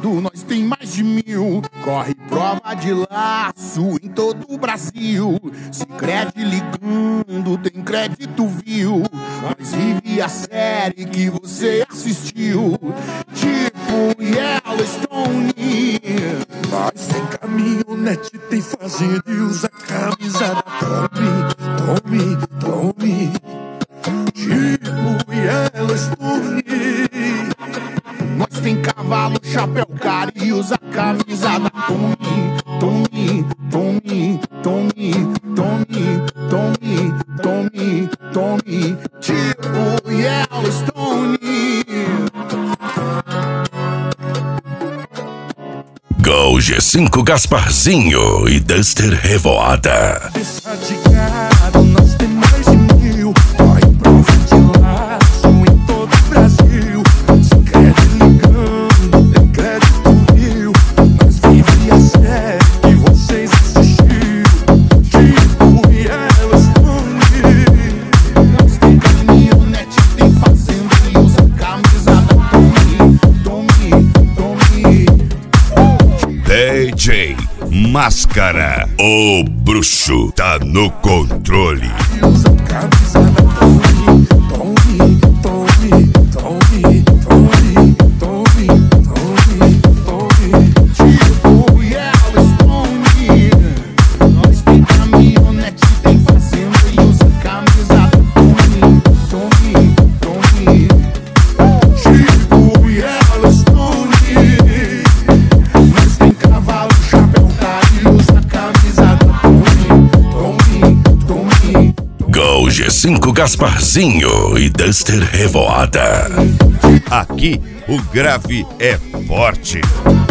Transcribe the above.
lado, nós tem mais de 1000. Corre prova de laço em todo o Brasil. Se crédito ligando, tem crédito, viu? Nós vive a série que você assistiu, tipo Yellowstone. Nós tem caminhonete, tem fazenda e usa camisa da Tommy. Tipo Yellowstone. Nós tem cavalo, chapéu caro e usa camisa da Tommy. Tipo Yellowstone. Gol G5 Gasparzinho e Duster Revoada. Essa de gado, nós tem mais de 1000. Corre prova de laço em todo o Brasil. Se crédito ligando, tem crédito, viu? Nós vive a série que vocês assistiram, tipo Yellowstone. Nós tem caminhonete, tem fazenda e usa camisa da Tommy. DJ Máscara, o bruxo tá no controle. Usa camisa da Tommy. Tipo Yellowstone. Nós tem caminhonete, tem fazenda e usa camisa da Tommy. Tipo Yellowstone. Nós tem cavalo, chapéu caro e usa camisa da Tommy. Gol G5 Gasparzinho e Duster Revoada. Aqui o grave é forte.